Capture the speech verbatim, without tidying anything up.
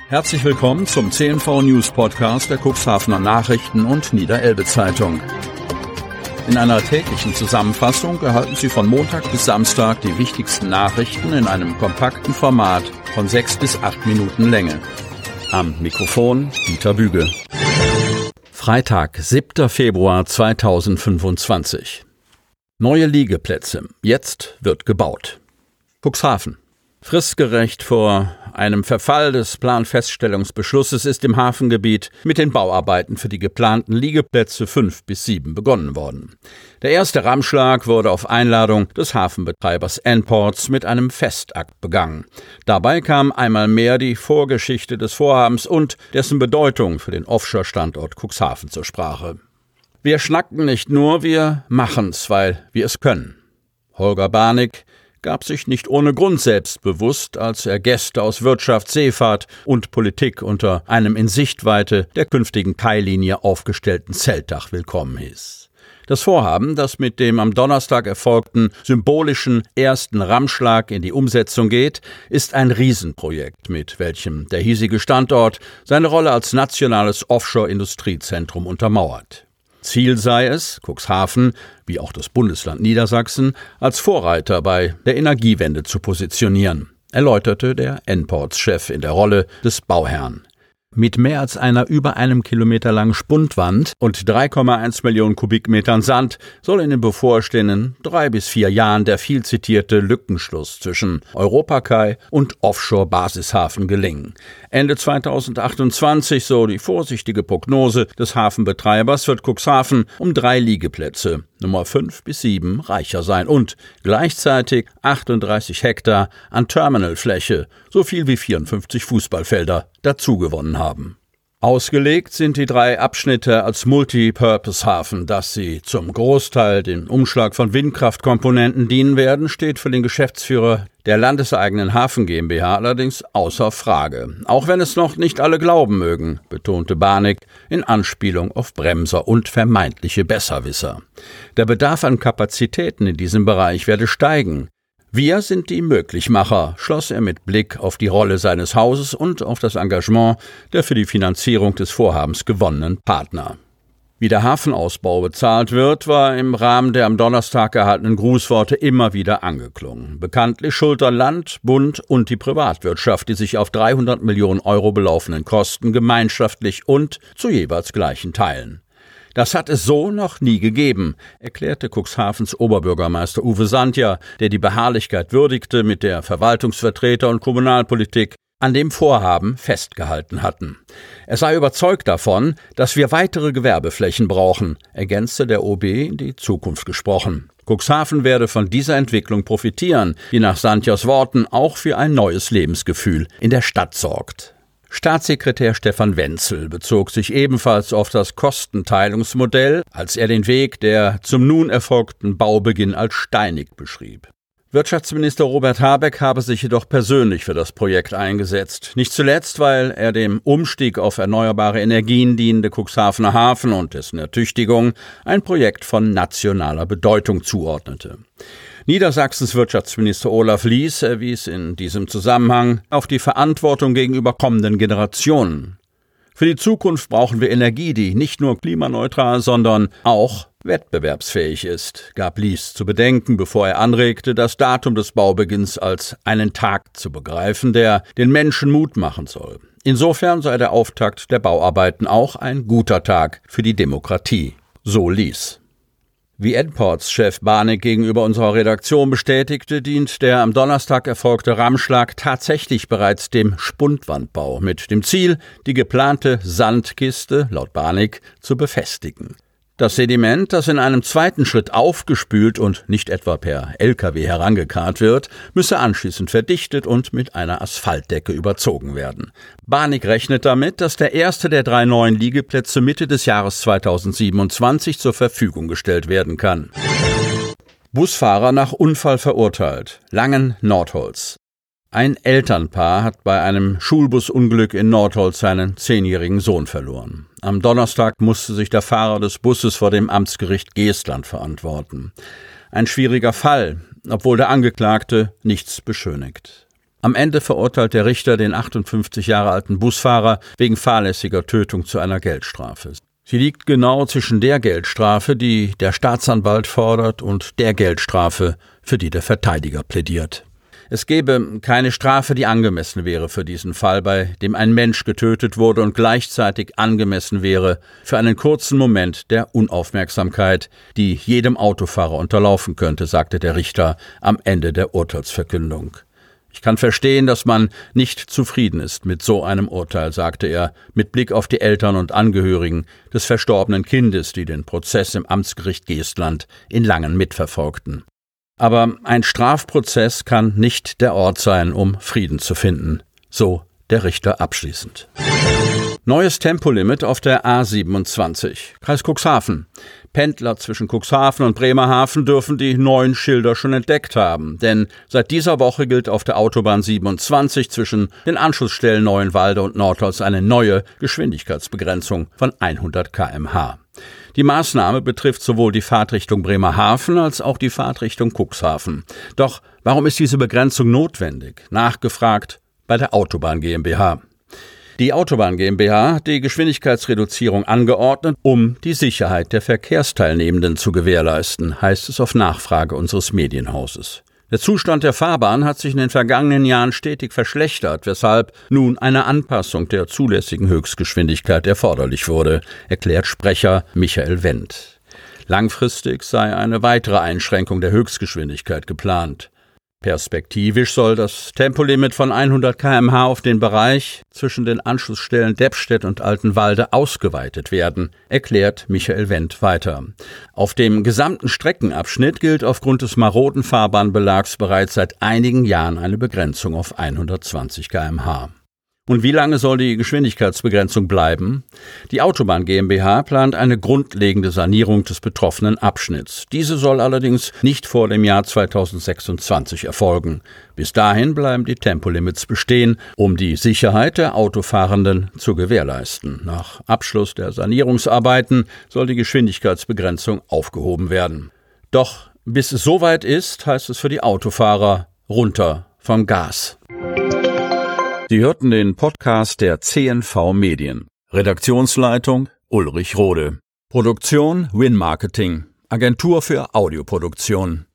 Herzlich willkommen zum C N V News Podcast der Cuxhavener Nachrichten und Niederelbe Zeitung. In einer täglichen Zusammenfassung erhalten Sie von Montag bis Samstag die wichtigsten Nachrichten in einem kompakten Format von sechs bis acht Minuten Länge. Am Mikrofon Dieter Büge. Freitag, siebter Februar zweitausendfünfundzwanzig. Neue Liegeplätze. Jetzt wird gebaut. Cuxhaven. Fristgerecht vor einem Verfall des Planfeststellungsbeschlusses ist im Hafengebiet mit den Bauarbeiten für die geplanten Liegeplätze fünf bis sieben begonnen worden. Der erste Rammschlag wurde auf Einladung des Hafenbetreibers N-Ports mit einem Festakt begangen. Dabei kam einmal mehr die Vorgeschichte des Vorhabens und dessen Bedeutung für den Offshore-Standort Cuxhaven zur Sprache. Wir schnacken nicht nur, wir machen's, weil wir es können. Holger Barnig gab sich nicht ohne Grund selbstbewusst, als er Gäste aus Wirtschaft, Seefahrt und Politik unter einem in Sichtweite der künftigen Kailinie aufgestellten Zeltdach willkommen hieß. Das Vorhaben, das mit dem am Donnerstag erfolgten symbolischen ersten Rammschlag in die Umsetzung geht, ist ein Riesenprojekt, mit welchem der hiesige Standort seine Rolle als nationales Offshore-Industriezentrum untermauert. Ziel sei es, Cuxhaven, wie auch das Bundesland Niedersachsen, als Vorreiter bei der Energiewende zu positionieren, erläuterte der N-Ports-Chef in der Rolle des Bauherrn. Mit mehr als einer über einem Kilometer langen Spundwand und drei Komma eins Millionen Kubikmetern Sand soll in den bevorstehenden drei bis vier Jahren der viel zitierte Lückenschluss zwischen Europakai und Offshore-Basishafen gelingen. Ende zweitausendachtundzwanzig, so die vorsichtige Prognose des Hafenbetreibers, wird Cuxhaven um drei Liegeplätze, Nummer fünf bis sieben, reicher sein und gleichzeitig achtunddreißig Hektar an Terminalfläche, so viel wie vierundfünfzig Fußballfelder, dazugewonnen haben. Ausgelegt sind die drei Abschnitte als Multipurpose-Hafen. Dass sie zum Großteil den Umschlag von Windkraftkomponenten dienen werden, steht für den Geschäftsführer der landeseigenen Hafen GmbH allerdings außer Frage. Auch wenn es noch nicht alle glauben mögen, betonte Barnig in Anspielung auf Bremser und vermeintliche Besserwisser. Der Bedarf an Kapazitäten in diesem Bereich werde steigen. Wir sind die Möglichmacher, schloss er mit Blick auf die Rolle seines Hauses und auf das Engagement der für die Finanzierung des Vorhabens gewonnenen Partner. Wie der Hafenausbau bezahlt wird, war im Rahmen der am Donnerstag erhaltenen Grußworte immer wieder angeklungen. Bekanntlich schultern Land, Bund und die Privatwirtschaft die sich auf dreihundert Millionen Euro belaufenden Kosten gemeinschaftlich und zu jeweils gleichen Teilen. Das hat es so noch nie gegeben, erklärte Cuxhavens Oberbürgermeister Uwe Sandja, der die Beharrlichkeit würdigte, mit der Verwaltungsvertreter und Kommunalpolitik an dem Vorhaben festgehalten hatten. Er sei überzeugt davon, dass wir weitere Gewerbeflächen brauchen, ergänzte der O B in die Zukunft gesprochen. Cuxhaven werde von dieser Entwicklung profitieren, die nach Sandjas Worten auch für ein neues Lebensgefühl in der Stadt sorgt. Staatssekretär Stefan Wenzel bezog sich ebenfalls auf das Kostenteilungsmodell, als er den Weg der zum nun erfolgten Baubeginn als steinig beschrieb. Wirtschaftsminister Robert Habeck habe sich jedoch persönlich für das Projekt eingesetzt, nicht zuletzt, weil er dem Umstieg auf erneuerbare Energien dienende Cuxhavener Hafen und dessen Ertüchtigung ein Projekt von nationaler Bedeutung zuordnete. Niedersachsens Wirtschaftsminister Olaf Lies erwies in diesem Zusammenhang auf die Verantwortung gegenüber kommenden Generationen. Für die Zukunft brauchen wir Energie, die nicht nur klimaneutral, sondern auch wettbewerbsfähig ist, gab Lies zu bedenken, bevor er anregte, das Datum des Baubeginns als einen Tag zu begreifen, der den Menschen Mut machen soll. Insofern sei der Auftakt der Bauarbeiten auch ein guter Tag für die Demokratie, so Lies. Wie N-Ports-Chef Barnig gegenüber unserer Redaktion bestätigte, dient der am Donnerstag erfolgte Rammschlag tatsächlich bereits dem Spundwandbau mit dem Ziel, die geplante Sandkiste, laut Barnig, zu befestigen. Das Sediment, das in einem zweiten Schritt aufgespült und nicht etwa per L K W herangekarrt wird, müsse anschließend verdichtet und mit einer Asphaltdecke überzogen werden. Barnig rechnet damit, dass der erste der drei neuen Liegeplätze Mitte des Jahres zweitausendsiebenundzwanzig zur Verfügung gestellt werden kann. Busfahrer nach Unfall verurteilt. Langen-Nordholz. Ein Elternpaar hat bei einem Schulbusunglück in Nordholz seinen zehnjährigen Sohn verloren. Am Donnerstag musste sich der Fahrer des Busses vor dem Amtsgericht Geestland verantworten. Ein schwieriger Fall, obwohl der Angeklagte nichts beschönigt. Am Ende verurteilt der Richter den achtundfünfzig Jahre alten Busfahrer wegen fahrlässiger Tötung zu einer Geldstrafe. Sie liegt genau zwischen der Geldstrafe, die der Staatsanwalt fordert, und der Geldstrafe, für die der Verteidiger plädiert. Es gäbe keine Strafe, die angemessen wäre für diesen Fall, bei dem ein Mensch getötet wurde und gleichzeitig angemessen wäre für einen kurzen Moment der Unaufmerksamkeit, die jedem Autofahrer unterlaufen könnte, sagte der Richter am Ende der Urteilsverkündung. Ich kann verstehen, dass man nicht zufrieden ist mit so einem Urteil, sagte er, mit Blick auf die Eltern und Angehörigen des verstorbenen Kindes, die den Prozess im Amtsgericht Geestland in Langen mitverfolgten. Aber ein Strafprozess kann nicht der Ort sein, um Frieden zu finden, so der Richter abschließend. Neues Tempolimit auf der A siebenundzwanzig, Kreis Cuxhaven. Pendler zwischen Cuxhaven und Bremerhaven dürfen die neuen Schilder schon entdeckt haben, denn seit dieser Woche gilt auf der Autobahn siebenundzwanzig zwischen den Anschlussstellen Neuenwalde und Nordholz eine neue Geschwindigkeitsbegrenzung von hundert Kilometer pro Stunde. Die Maßnahme betrifft sowohl die Fahrtrichtung Bremerhaven als auch die Fahrtrichtung Cuxhaven. Doch warum ist diese Begrenzung notwendig? Nachgefragt bei der Autobahn GmbH. Die Autobahn GmbH hat die Geschwindigkeitsreduzierung angeordnet, um die Sicherheit der Verkehrsteilnehmenden zu gewährleisten, heißt es auf Nachfrage unseres Medienhauses. Der Zustand der Fahrbahn hat sich in den vergangenen Jahren stetig verschlechtert, weshalb nun eine Anpassung der zulässigen Höchstgeschwindigkeit erforderlich wurde, erklärt Sprecher Michael Wendt. Langfristig sei eine weitere Einschränkung der Höchstgeschwindigkeit geplant. Perspektivisch soll das Tempolimit von hundert Kilometer pro Stunde auf den Bereich zwischen den Anschlussstellen Deppstedt und Altenwalde ausgeweitet werden, erklärt Michael Wendt weiter. Auf dem gesamten Streckenabschnitt gilt aufgrund des maroden Fahrbahnbelags bereits seit einigen Jahren eine Begrenzung auf hundertzwanzig Kilometer pro Stunde. Und wie lange soll die Geschwindigkeitsbegrenzung bleiben? Die Autobahn GmbH plant eine grundlegende Sanierung des betroffenen Abschnitts. Diese soll allerdings nicht vor dem Jahr zweitausendsechsundzwanzig erfolgen. Bis dahin bleiben die Tempolimits bestehen, um die Sicherheit der Autofahrenden zu gewährleisten. Nach Abschluss der Sanierungsarbeiten soll die Geschwindigkeitsbegrenzung aufgehoben werden. Doch bis es soweit ist, heißt es für die Autofahrer runter vom Gas. Sie hörten den Podcast der C N V Medien. Redaktionsleitung Ulrich Rode. Produktion Win Marketing, Agentur für Audioproduktion.